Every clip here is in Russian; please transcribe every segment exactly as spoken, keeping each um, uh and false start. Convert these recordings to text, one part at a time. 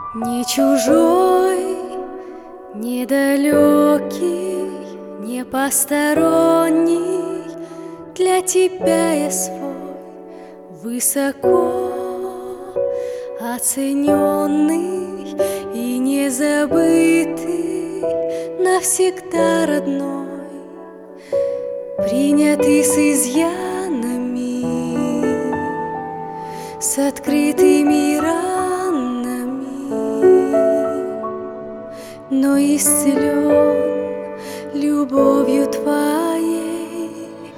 Не чужой, не далекий, не посторонний, для тебя я свой, высоко оцененный и незабытый, навсегда родной, принятый с изъянами, с открытыми ранами, но исцелен любовью твоей.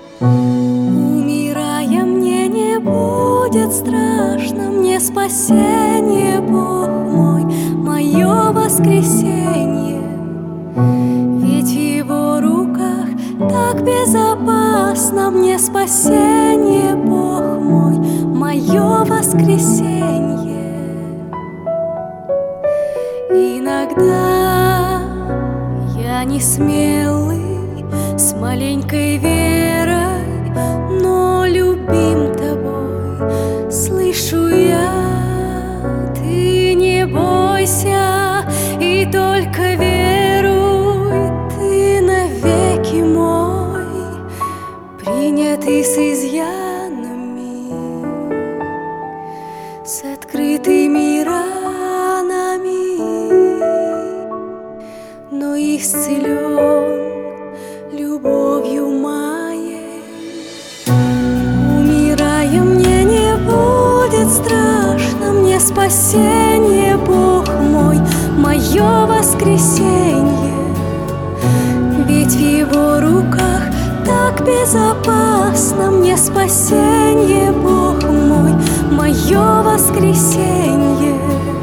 Умирая, мне не будет страшно, мне спасение, Бог мой, мое воскресенье. Ведь в Его руках так безопасно, мне спасение, Бог мой, мое воскресенье. Иногда я не смелый, с маленькой верой, но любим тобой, слышу я. Ты не бойся и только веруй, ты навеки мой, принятый с изъянами, с открытыми ранами, но исцелен любовью моей. Умирая, мне не будет страшно, мне спасение, Бог мой, мое воскресенье. Ведь в Его руках так безопасно, мне спасение, Бог мой, мое воскресенье.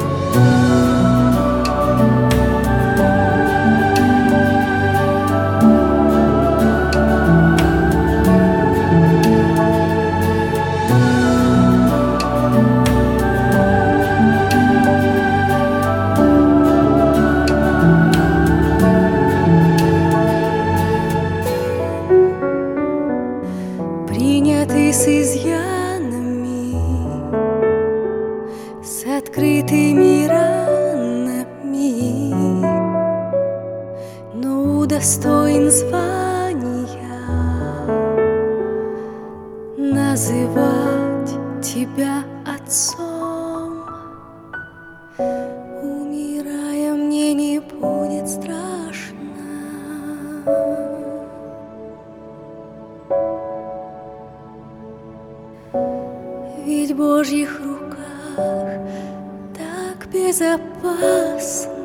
Принятый с изъянами, с открытыми ранами, но удостоен звания называть тебя Отцом. Умирая, мне не будет страшно, ведь в Божьих руках так безопасно.